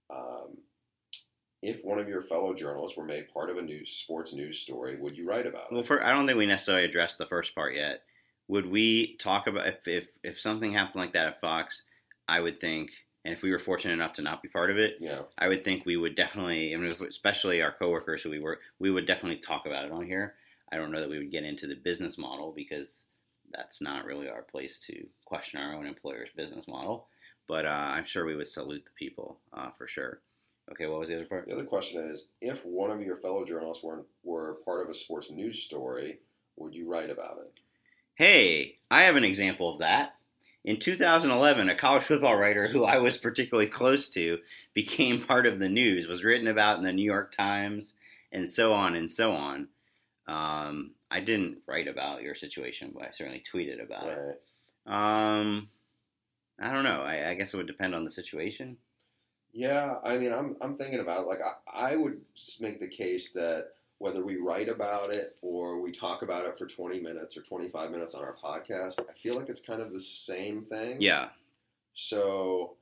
if one of your fellow journalists were made part of a sports news story, would you write about it? Well, I don't think we necessarily addressed the first part yet. Would we talk about if something happened like that at Fox? I would think, and if we were fortunate enough to not be part of it, I would think we would definitely, especially our coworkers who we would definitely talk about it on here. I don't know that we would get into the business model because that's not really our place to question our own employer's business model. But I'm sure we would salute the people for sure. Okay, what was the other part? The other question is, if one of your fellow journalists were part of a sports news story, would you write about it? Hey, I have an example of that. In 2011, a college football writer who I was particularly close to became part of the news, was written about in the New York Times, and so on and so on. I didn't write about your situation, but I certainly tweeted about it. I don't know. I guess it would depend on the situation. Yeah, I mean, I'm thinking about it. Like, I would make the case that whether we write about it or we talk about it for 20 minutes or 25 minutes on our podcast, I feel like it's kind of the same thing. Yeah. So,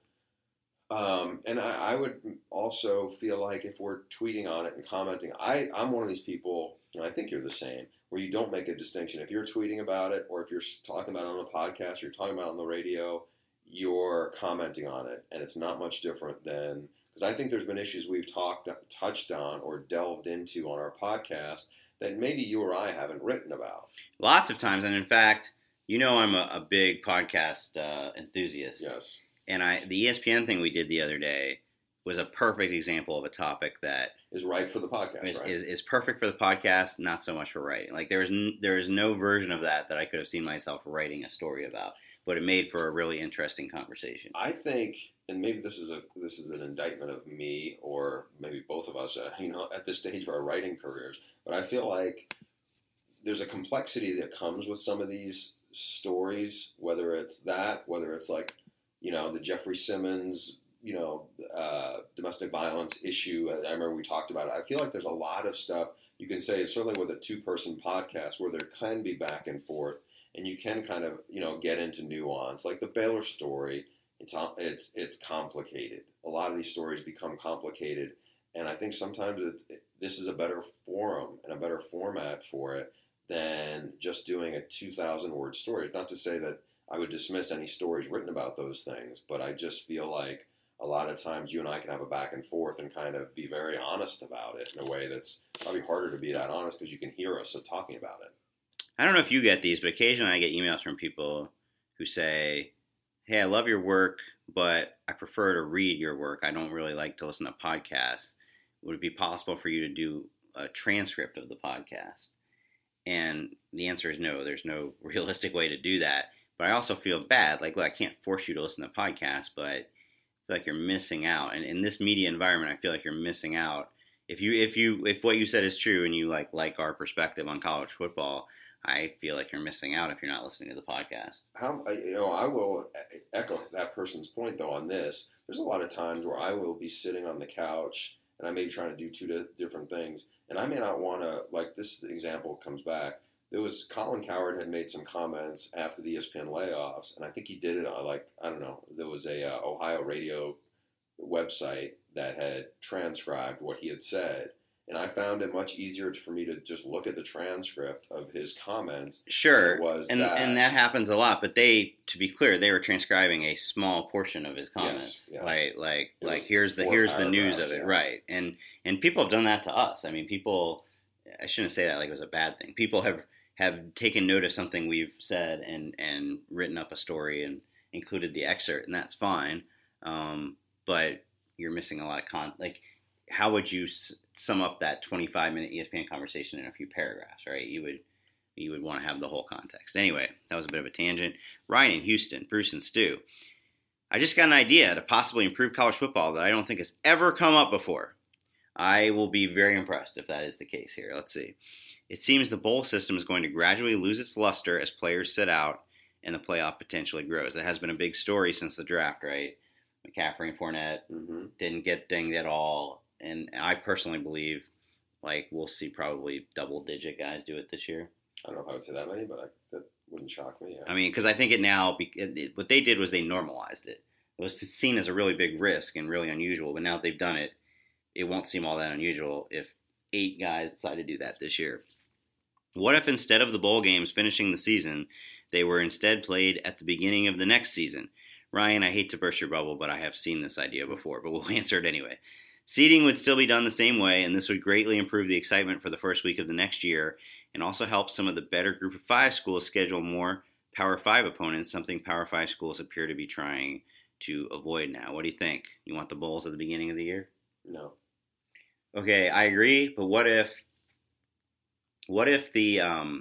and I would also feel like if we're tweeting on it and commenting, I'm one of these people, and I think you're the same, where you don't make a distinction. If you're tweeting about it or if you're talking about it on a podcast or you're talking about it on the radio, you're commenting on it, and it's not much different than, because I think there's been issues we've touched on or delved into on our podcast that maybe you or I haven't written about. Lots of times, and in fact, I'm a big podcast enthusiast. Yes. And the ESPN thing we did the other day was a perfect example of a topic that is right for the podcast, right? Is perfect for the podcast, not so much for writing. Like there is no version of that I could have seen myself writing a story about. But it made for a really interesting conversation. I think, and maybe this is an indictment of me or maybe both of us, at this stage of our writing careers. But I feel like there's a complexity that comes with some of these stories, whether it's like, the Jeffrey Simmons, domestic violence issue. I remember we talked about it. I feel like there's a lot of stuff you can say, certainly with a 2-person podcast, where there can be back and forth. And you can kind of, get into nuance. Like the Baylor story, it's complicated. A lot of these stories become complicated. And I think sometimes this is a better forum and a better format for it than just doing a 2,000-word story. Not to say that I would dismiss any stories written about those things, but I just feel like a lot of times you and I can have a back and forth and kind of be very honest about it in a way that's probably harder to be that honest because you can hear us talking about it. I don't know if you get these, but occasionally I get emails from people who say, hey, I love your work, but I prefer to read your work. I don't really like to listen to podcasts. Would it be possible for you to do a transcript of the podcast? And the answer is no. There's no realistic way to do that. But I also feel bad. Like, look, I can't force you to listen to podcasts, but I feel like you're missing out. And in this media environment, I feel like you're missing out if what you said is true and you like our perspective on college football, I feel like you're missing out if you're not listening to the podcast. I will echo that person's point though on this. There's a lot of times where I will be sitting on the couch and I may be trying to do two different things, and I may not want to. Like this example comes back. There was Colin Cowherd had made some comments after the ESPN layoffs, and I think he did it on I don't know. There was a Ohio radio website that had transcribed what he had said. And I found it much easier for me to just look at the transcript of his comments. Sure, and that happens a lot. But to be clear, they were transcribing a small portion of his comments. Yes. Like here's the news of it, right? And people have done that to us. I mean, I shouldn't say that like it was a bad thing. People have taken note of something we've said and written up a story and included the excerpt, and that's fine. But you're missing a lot of like. How would you sum up that 25-minute ESPN conversation in a few paragraphs, right? You would want to have the whole context. Anyway, that was a bit of a tangent. Ryan in Houston, Bruce and Stu. I just got an idea to possibly improve college football that I don't think has ever come up before. I will be very impressed if that is the case here. Let's see. It seems the bowl system is going to gradually lose its luster as players sit out and the playoff potentially grows. It has been a big story since the draft, right? McCaffrey and Fournette didn't get dinged at all. And I personally believe, we'll see probably double-digit guys do it this year. I don't know if I would say that many, but that wouldn't shock me. Yeah. I mean, because I think what they did was they normalized it. It was seen as a really big risk and really unusual, but now that they've done it, it won't seem all that unusual if 8 guys decide to do that this year. What if instead of the bowl games finishing the season, they were instead played at the beginning of the next season? Ryan, I hate to burst your bubble, but I have seen this idea before, but we'll answer it anyway. Seeding would still be done the same way, and this would greatly improve the excitement for the first week of the next year and also help some of the better Group of 5 schools schedule more Power 5 opponents, something Power 5 schools appear to be trying to avoid now. What do you think? You want the bowls at the beginning of the year? No. Okay, I agree, but what if the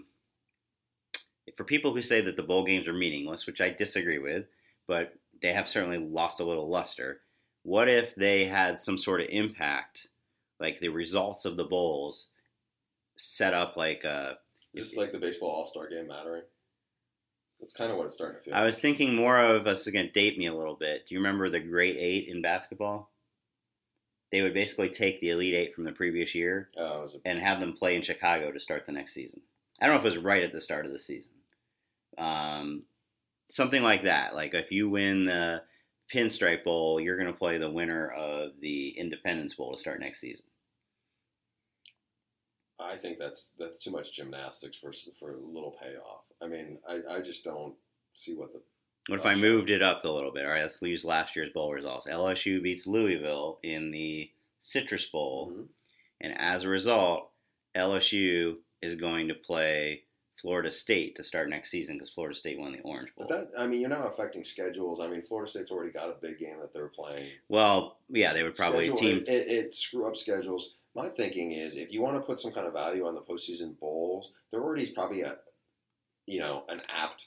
for people who say that the bowl games are meaningless, which I disagree with, but they have certainly lost a little luster. What if they had some sort of impact, like the results of the bowls set up just like the baseball All-Star game mattering? That's kind of what it's starting to feel. I was thinking more of us, again, date me a little bit. Do you remember the Great 8 in basketball? They would basically take the Elite 8 from the previous year and have them play in Chicago to start the next season. I don't know if it was right at the start of the season. Something like that. Like if you win the Pinstripe Bowl, you're going to play the winner of the Independence Bowl to start next season. I think that's too much gymnastics for a little payoff. I mean, I just don't see what the... What if I moved it up a little bit? All right, let's use last year's bowl results. LSU beats Louisville in the Citrus Bowl, and as a result, LSU is going to play Florida State to start next season because Florida State won the Orange Bowl. But you're now affecting schedules. I mean, Florida State's already got a big game that they're playing. Well, yeah, they would probably it screw up schedules. My thinking is, if you want to put some kind of value on the postseason bowls, there already is probably an apt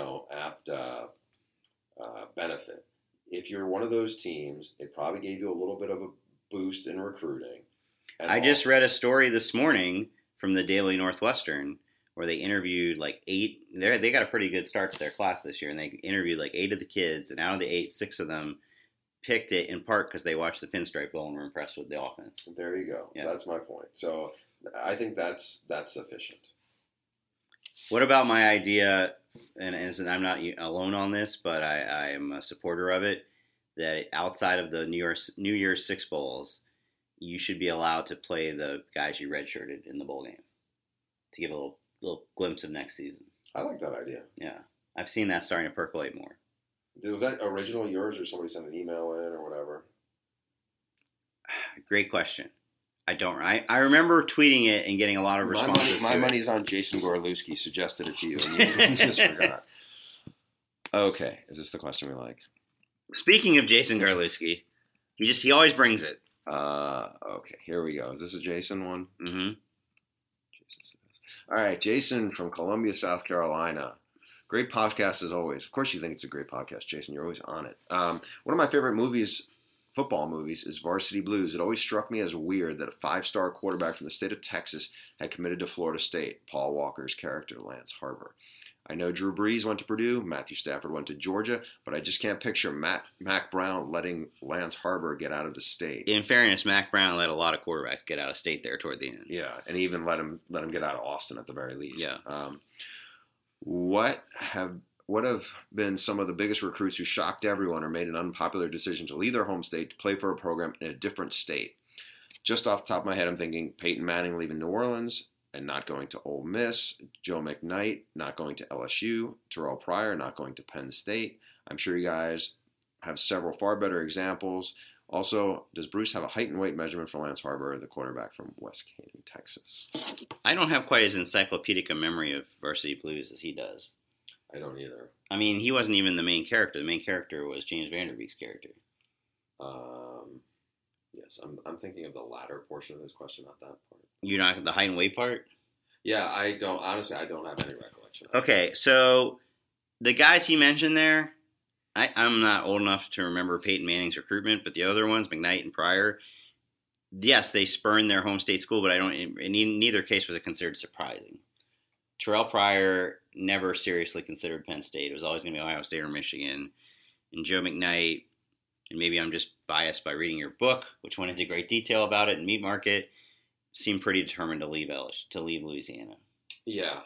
benefit. If you're one of those teams, it probably gave you a little bit of a boost in recruiting. I just read a story this morning from the Daily Northwestern where they interviewed 8. They got a pretty good start to their class this year, and they interviewed 8 of the kids, and out of the 8, 6 of them picked it in part because they watched the Pinstripe Bowl and were impressed with the offense. There you go. Yeah. So that's my point. So I think that's sufficient. What about my idea, and I'm not alone on this, but I am a supporter of it, that outside of the New Year's 6 bowls, you should be allowed to play the guys you redshirted in the bowl game to give a little glimpse of next season. I like that idea. Yeah. I've seen that starting to percolate more. Was that originally yours or somebody sent an email in or whatever? Great question. I remember tweeting it and getting a lot of responses. My money's on Jason Gorlewski. Suggested it to you, and you just forgot. Okay, is this the question we like? Speaking of Jason Gorlewski, he always brings it. Okay, here we go. Is this a Jason one? Mm-hmm. All right, Jason from Columbia, South Carolina. Great podcast as always. Of course you think it's a great podcast, Jason. You're always on it. One of my favorite movies football movies is Varsity Blues. It always struck me as weird that a 5-star quarterback from the state of Texas had committed to Florida State. Paul Walker's character, Lance Harbor. I know Drew Brees went to Purdue, Matthew Stafford went to Georgia, but I just can't picture Mac Brown letting Lance Harbor get out of the state. In fairness, Mac Brown let a lot of quarterbacks get out of state there toward the end. Yeah, and even let him get out of Austin at the very least. Yeah. What have been some of the biggest recruits who shocked everyone or made an unpopular decision to leave their home state to play for a program in a different state? Just off the top of my head, I'm thinking Peyton Manning leaving New Orleans and not going to Ole Miss, Joe McKnight not going to LSU, Terrell Pryor not going to Penn State. I'm sure you guys have several far better examples. Also, does Bruce have a height and weight measurement for Lance Harbor, the quarterback from West Canaan, Texas? I don't have quite as encyclopedic a memory of Varsity Blues as he does. I don't either. I mean, he wasn't even the main character. The main character was James Vanderbeek's character. Yes, I'm thinking of the latter portion of this question, not that part. You're not the height and weight part? Yeah, I don't have any recollection. Okay, so the guys he mentioned there, I'm not old enough to remember Peyton Manning's recruitment, but the other ones, McKnight and Pryor, yes, they spurned their home state school, but in neither case was it considered surprising. Terrell Pryor never seriously considered Penn State. It was always going to be Ohio State or Michigan. And Joe McKnight, and maybe I'm just biased by reading your book, which went into great detail about it, and Meat Market, seemed pretty determined to leave Louisiana. Yeah.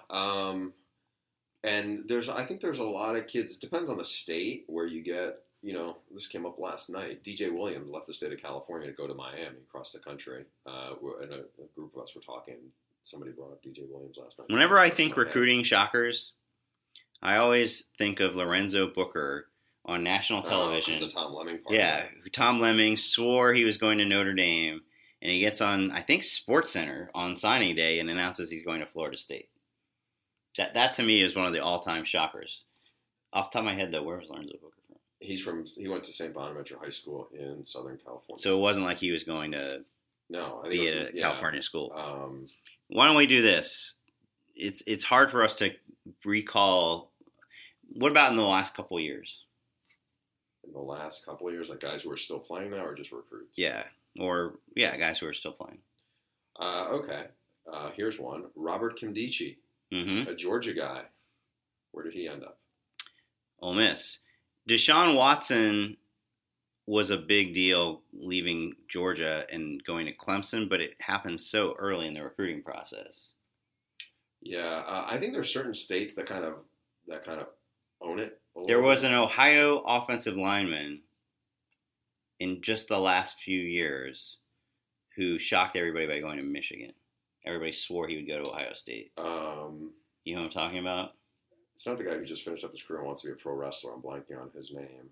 And I think there's a lot of kids, it depends on the state where you get, this came up last night. DJ Williams left the state of California to go to Miami across the country. And a group of us were talking. Somebody brought up DJ Williams last night. Whenever I think recruiting shockers, I always think of Lorenzo Booker on national television. The Tom Lemming part. Yeah, Tom Lemming swore he was going to Notre Dame, and he gets on, I think, SportsCenter on signing day and announces he's going to Florida State. That to me is one of the all-time shockers. Off the top of my head, though, where was Lorenzo Booker from? He went to St. Bonaventure High School in Southern California. So it wasn't like he was going to be at a California school. Why don't we do this? It's hard for us to recall. What about in the last couple of years? In the last couple of years, like guys who are still playing now or just recruits? Yeah. Guys who are still playing. Okay. Here's one. Robert Kimdichie, a Georgia guy. Where did he end up? Ole Miss. Deshaun Watson was a big deal leaving Georgia and going to Clemson, but it happened so early in the recruiting process. Yeah, I think there's certain states that kind of own it. There was an Ohio offensive lineman in just the last few years who shocked everybody by going to Michigan. Everybody swore he would go to Ohio State. You know what I'm talking about? It's not the guy who just finished up his career and wants to be a pro wrestler. I'm blanking on his name.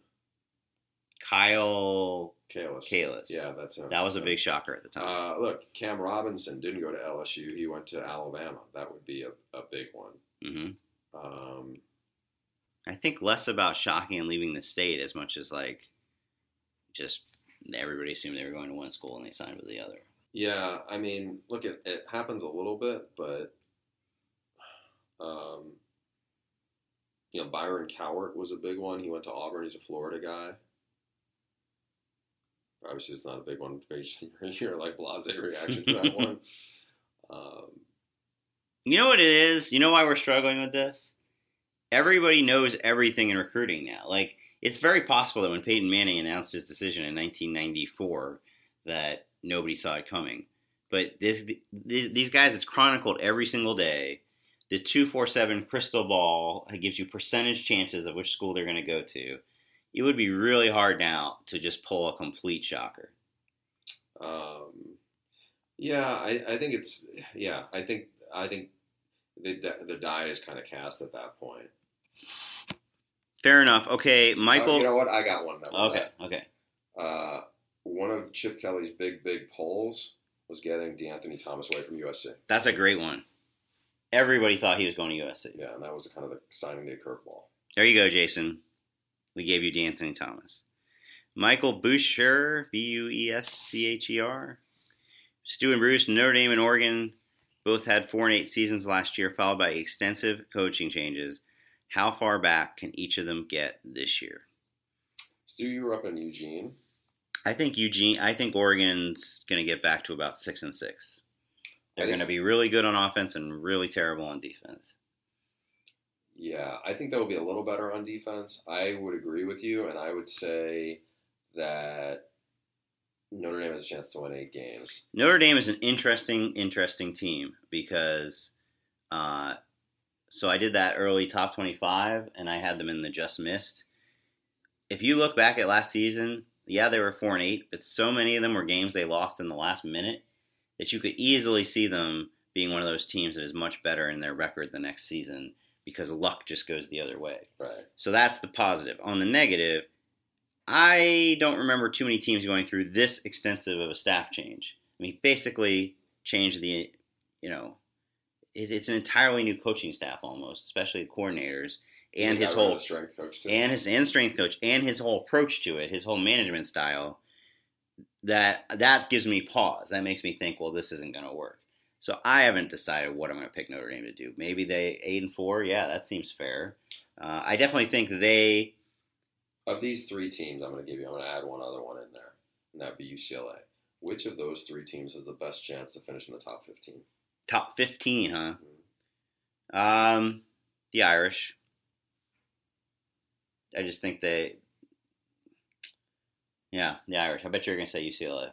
Kyle Kalis. Yeah, that's him. That was a big shocker at the time. Look, Cam Robinson didn't go to LSU. He went to Alabama. That would be a big one. Mm-hmm. I think less about shocking and leaving the state as much as just everybody assumed they were going to one school and they signed with the other. Yeah, I mean, look, it happens a little bit, but Byron Cowart was a big one. He went to Auburn. He's a Florida guy. Obviously, it's not a big one. You're like blasé reaction to that one. You know what it is? You know why we're struggling with this? Everybody knows everything in recruiting now. Like, it's very possible that when Peyton Manning announced his decision in 1994 that nobody saw it coming. But these guys, it's chronicled every single day. The 247 crystal ball gives you percentage chances of which school they're going to go to. It would be really hard now to just pull a complete shocker. I think it's. Yeah, I think the die is kind of cast at that point. Fair enough. Okay, Michael. You know what? I got one. Okay. One of Chip Kelly's big polls was getting DeAnthony Thomas away from USC. That's a great one. Everybody thought he was going to USC. Yeah, and that was kind of the signing day curveball. There you go, Jason. We gave you DeAnthony Thomas. Michael Buescher, Buescher. Stu and Bruce, Notre Dame and Oregon both had 4-8 seasons last year, followed by extensive coaching changes. How far back can each of them get this year? Stu, you were up in Eugene. I think Oregon's going to get back to about 6-6. They're going to be really good on offense and really terrible on defense. Yeah, I think they'll be a little better on defense. I would agree with you, and I would say that Notre Dame has a chance to win 8 games. Notre Dame is an interesting team because so I did that early top 25, and I had them in the just missed. If you look back at last season, yeah, they were 4-8, but so many of them were games they lost in the last minute that you could easily see them being one of those teams that is much better in their record the next season because luck just goes the other way. Right. So that's the positive. On the negative, I don't remember too many teams going through this extensive of a staff change. I mean, basically changed the, it's an entirely new coaching staff almost, especially the coordinators and his whole strength coach too. and strength coach and his whole approach to it, his whole management style. That gives me pause. That makes me think, well, this isn't going to work. So I haven't decided what I'm going to pick Notre Dame to do. Maybe they 8-4. Yeah, that seems fair. I definitely think they. Of these 3 teams, I'm going to add one other one in there, and that'd be UCLA. Which of those 3 teams has the best chance to finish in the top 15? Top 15, huh? Mm-hmm. The Irish. I just think the Irish. I bet you're going to say UCLA.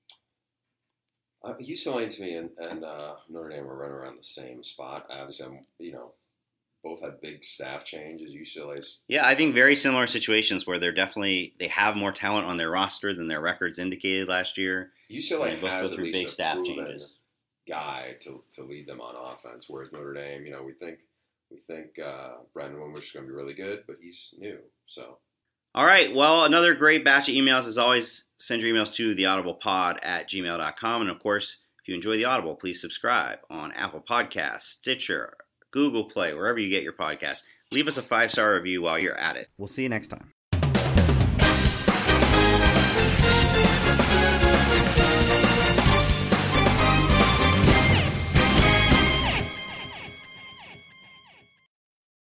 UCLA to me and Notre Dame are right around the same spot. Obviously, both had big staff changes. UCLA's. Yeah, I think very similar situations where they have more talent on their roster than their records indicated last year. UCLA has at big least staff proven changes. Guy to lead them on offense, whereas Notre Dame, we think Brandon Wimbush is going to be really good, but he's new. So. All right. Well, another great batch of emails. As always, send your emails to theaudiblepod@gmail.com. And, of course, if you enjoy The Audible, please subscribe on Apple Podcasts, Stitcher, Google Play, wherever you get your podcasts. Leave us a 5-star review while you're at it. We'll see you next time.